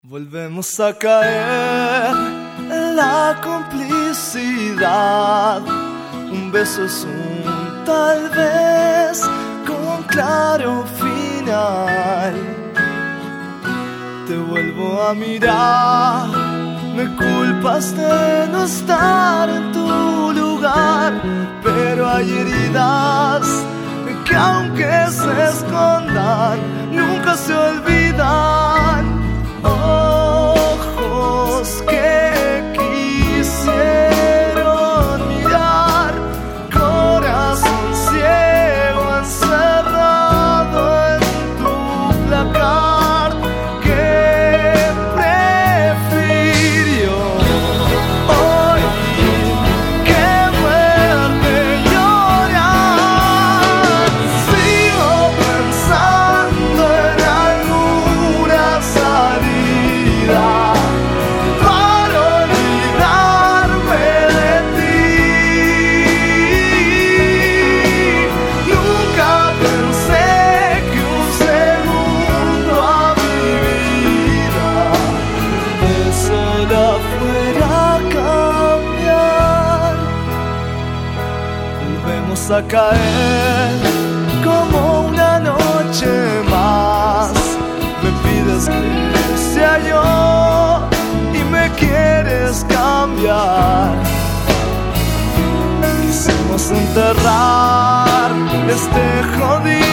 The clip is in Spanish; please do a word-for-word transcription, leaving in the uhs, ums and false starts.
Volvemos a caer en la complicidad. Un beso es un tal vez con claro final. Te vuelvo a mirar, me culpas de no estar en tu lugar, pero hay heridas que aunque se escondan nunca se olvidan. Ojos que quisieron mirar, corazón ciego encerrado en tu placar, que prefirió hoy que verte llorar. Sigo pensando en alguna salida para olvidarme de ti. Nunca pensé que un segundo a mi vida de sola fuera a cambiar. Volvemos a caer como una noche más. Me pides que sea yo y me quieres cambiar. Quisimos enterrar este jodido